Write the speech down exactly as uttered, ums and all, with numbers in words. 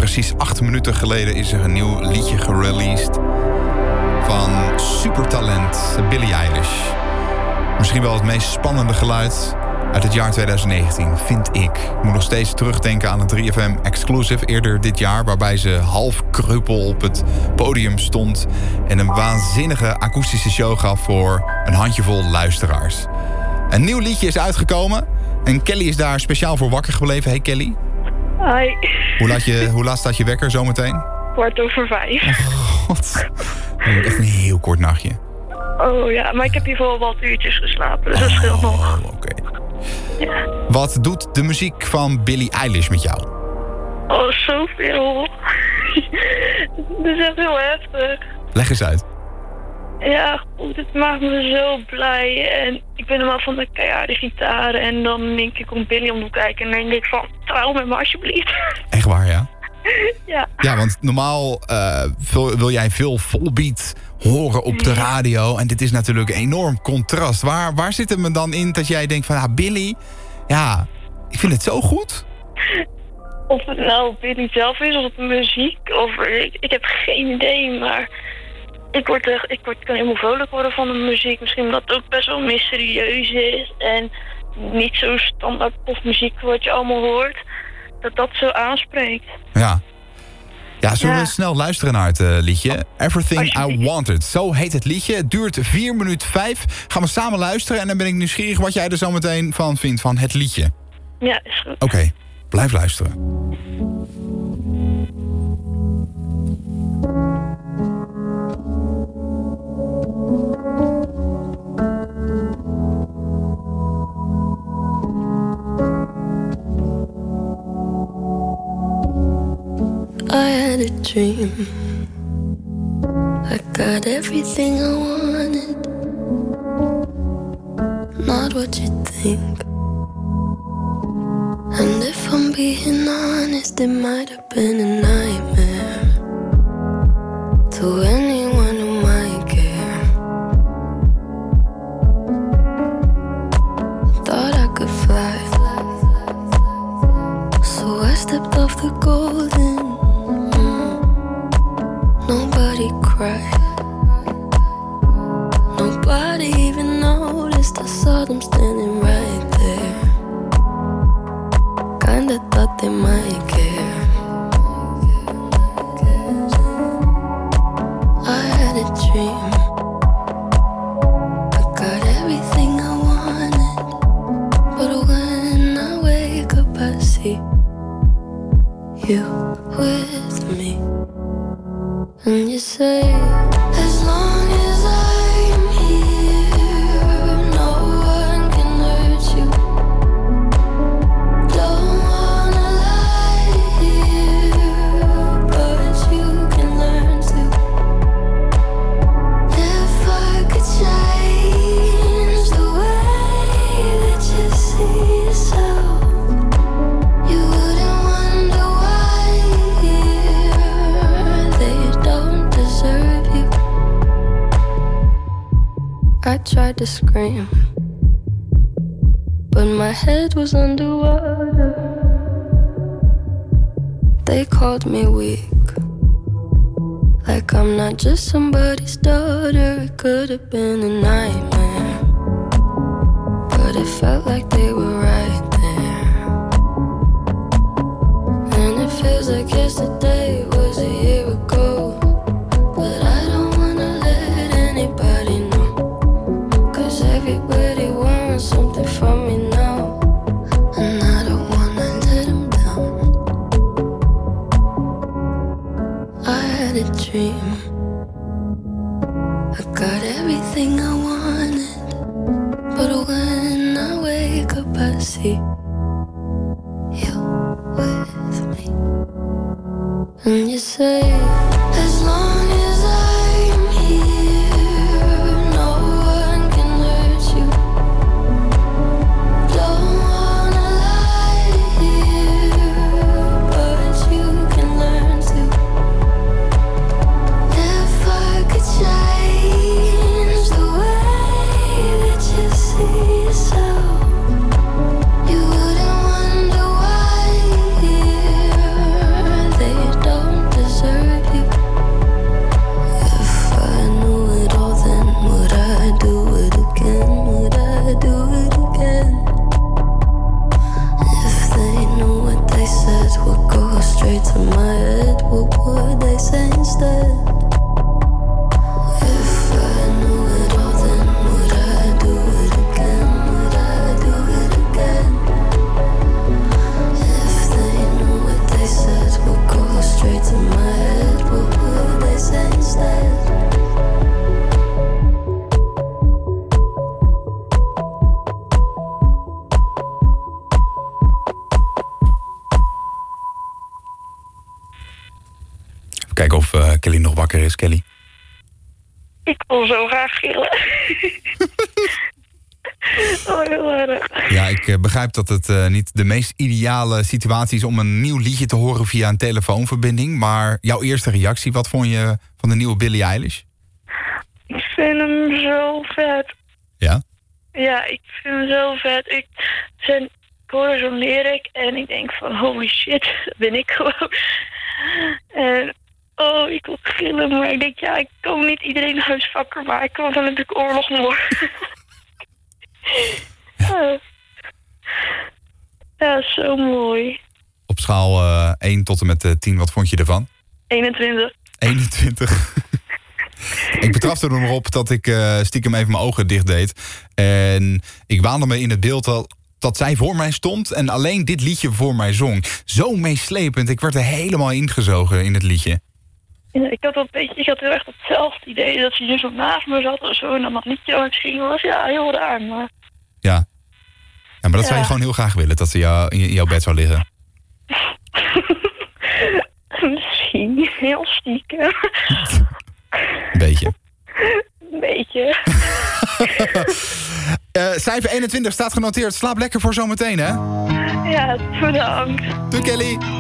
precies acht minuten geleden is er een nieuw liedje gereleased van supertalent Billie Eilish. Misschien wel het meest spannende geluid uit het jaar twintig negentien, vind ik. Ik moet nog steeds terugdenken aan het drie F M Exclusive eerder dit jaar, waarbij ze half kreupel op het podium stond en een waanzinnige akoestische show gaf voor een handjevol luisteraars. Een nieuw liedje is uitgekomen en Kelly is daar speciaal voor wakker gebleven. Hey Kelly. Hi. Hoe laat, je, hoe laat staat je wekker zometeen? Kwart over vijf. Oh god. Dat wordt echt een heel kort nachtje. Oh ja, maar ik heb hiervoor wat uurtjes geslapen, dus dat scheelt nog. Oh, oké. Okay. Ja. Wat doet de muziek van Billie Eilish met jou? Oh, zoveel. Dat is echt heel heftig. Leg eens uit. Ja, goed, het maakt me zo blij. En ik ben normaal van de keiharde gitaar. En dan denk ik om Billie om te kijken. En dan denk ik van, trouw met me alsjeblieft. Echt waar, ja? Ja. Ja, want normaal uh, wil, wil jij veel volbeat horen op de radio. En dit is natuurlijk een enorm contrast. Waar, waar zit het me dan in dat jij denkt van... Ah, Billie, ja, ik vind het zo goed. Of het nou Billie zelf is, of het muziek. Of ik, ik heb geen idee, maar... Ik, word er, ik word, kan helemaal vrolijk worden van de muziek. Misschien omdat het ook best wel mysterieus is. En niet zo standaard popmuziek wat je allemaal hoort. Dat dat zo aanspreekt. Ja. Ja, zullen ja. we snel luisteren naar het uh, liedje? Everything I Wanted. Zo heet het liedje. Het duurt vier minuten vijf. Gaan we samen luisteren en dan ben ik nieuwsgierig wat jij er zo meteen van vindt van het liedje. Ja, is goed. Oké, okay, blijf luisteren. I had a dream. I got everything I wanted. Not what you think. And if I'm being honest, it might have been a nightmare to anyone who might care. Thought I could fly, so I stepped off the golden. Nobody cried. Nobody even noticed. I saw them standing right there. Kinda thought they might care. I had a dream. I got everything I wanted. But when I wake up I see you with me. And you say, as long as I'm here, no one can hurt you. Don't wanna lie here, but you can learn to. If I could change the way that you see yourself, you wouldn't wonder why they don't deserve you. I tried to scream, but my head was underwater. They called me weak, like I'm not just somebody's daughter. It could have been a nightmare, but it felt like they were right there. And it feels like yesterday was a year ago. But I don't wanna let anybody know, 'cause everybody wants something from me now. And I don't wanna let them down. I had a dream. I got everything I wanted. But when I wake up I see you with me. And you say, as long as I'm here, no one can hurt you. Don't wanna lie here, but you can learn to. If I could change the way that you see yourself, you wouldn't wonder why they don't Kijken of uh, Kelly nog wakker is, Kelly. Ik wil zo graag gillen. Oh, heel erg. Ja, ik uh, begrijp dat het uh, niet de meest ideale situatie is om een nieuw liedje te horen via een telefoonverbinding. Maar jouw eerste reactie, wat vond je van de nieuwe Billie Eilish? Ik vind hem zo vet. Ja? Ja, ik vind hem zo vet. Ik, zijn, ik hoorde zo'n lyric en ik denk van holy shit, dat ben ik gewoon. En oh, ik wil gillen, maar ik denk ja, ik kan niet iedereen huis wakker maken, want dan heb ik oorlog morgen. Ja. Ja, zo mooi. Op schaal uh, één tot en met uh, tien, wat vond je ervan? eenentwintig. eenentwintig. Ik betrapte er nog op dat ik uh, stiekem even mijn ogen dicht deed. En ik waande me in het beeld dat, dat zij voor mij stond en alleen dit liedje voor mij zong. Zo meeslepend. Ik werd er helemaal ingezogen in het liedje. Ja, ik had wel een beetje, ik had heel erg hetzelfde idee dat ze hier zo naast me zat of zo en dan nog niet aan het zingen was. Ja, heel raar, maar... Ja. Ja, maar dat ja. zou je gewoon heel graag willen, dat ze jou, in jouw bed zou liggen. Misschien, heel stiekem. Een beetje. Een beetje. uh, cijfer eenentwintig staat genoteerd. Slaap lekker voor zometeen, hè? Ja, bedankt. Doei, Kelly.